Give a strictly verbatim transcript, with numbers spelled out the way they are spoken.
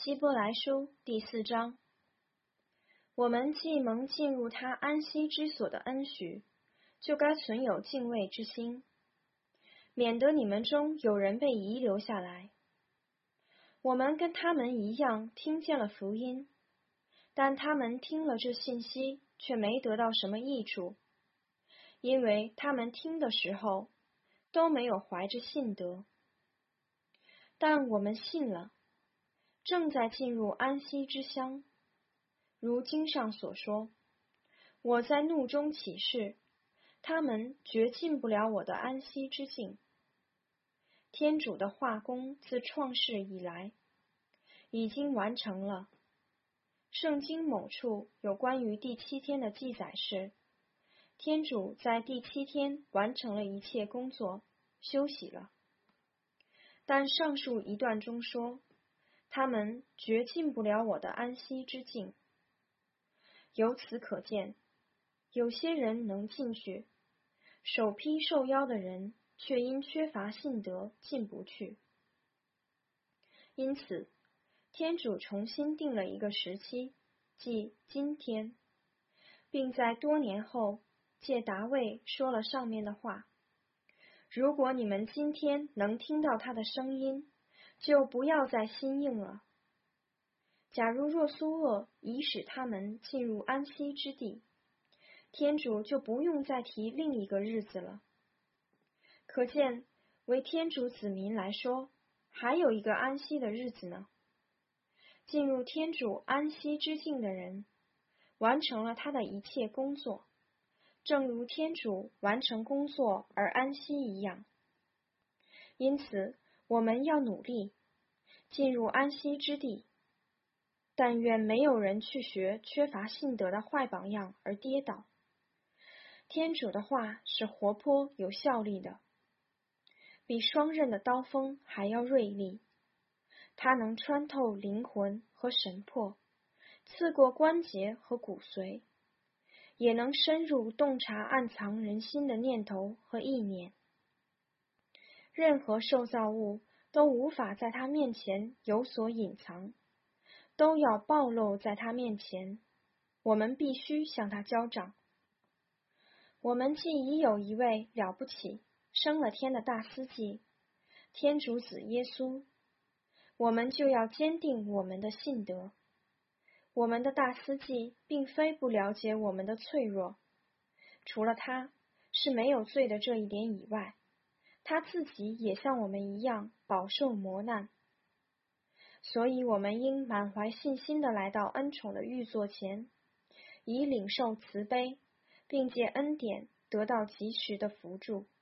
希伯来书第四章，我们既蒙进入他安息之所的恩许，就该存有敬畏之心，免得你们中有人被遗留下来。我们跟他们一样听见了福音，但他们听了这信息，却没得到什么益处，因为他们听的时候都没有怀着信德。但我们信了，正在进入安息之乡。如经上所说，我在怒中起誓，他们绝进不了我的安息之境。天主的化工自创世以来，已经完成了。圣经某处有关于第七天的记载是，天主在第七天完成了一切工作，休息了。但上述一段中说，他们绝进不了我的安息之境。由此可见，有些人能进去，首批受邀的人却因缺乏信德进不去。因此，天主重新定了一个时期，即今天，并在多年后借达味说了上面的话：如果你们今天能听到他的声音，就不要再心硬了。假如若苏厄已使他们进入安息之地，天主就不用再提另一个日子了。可见，为天主子民来说，还有一个安息的日子呢。进入天主安息之境的人，完成了他的一切工作，正如天主完成工作而安息一样。因此，我们要努力进入安息之地。但愿没有人去学缺乏信德的坏榜样而跌倒。天主的话是活泼有效力的，比双刃的刀锋还要锐利，它能穿透灵魂和神魄，刺过关节和骨髓，也能深入洞察暗藏人心的念头和意念。任何受造物都无法在它面前有所隐藏，都要暴露在他面前，我们必须向他交账。我们既已有一位了不起、升了天的大司祭，天主子耶稣，我们就要坚定我们的信德。我们的大司祭并非不了解我们的脆弱，除了他是没有罪的这一点以外，他自己也像我们一样饱受磨难。所以我们应满怀信心地来到恩宠的御座前，以领受慈悲，并借恩典得到及时的扶助。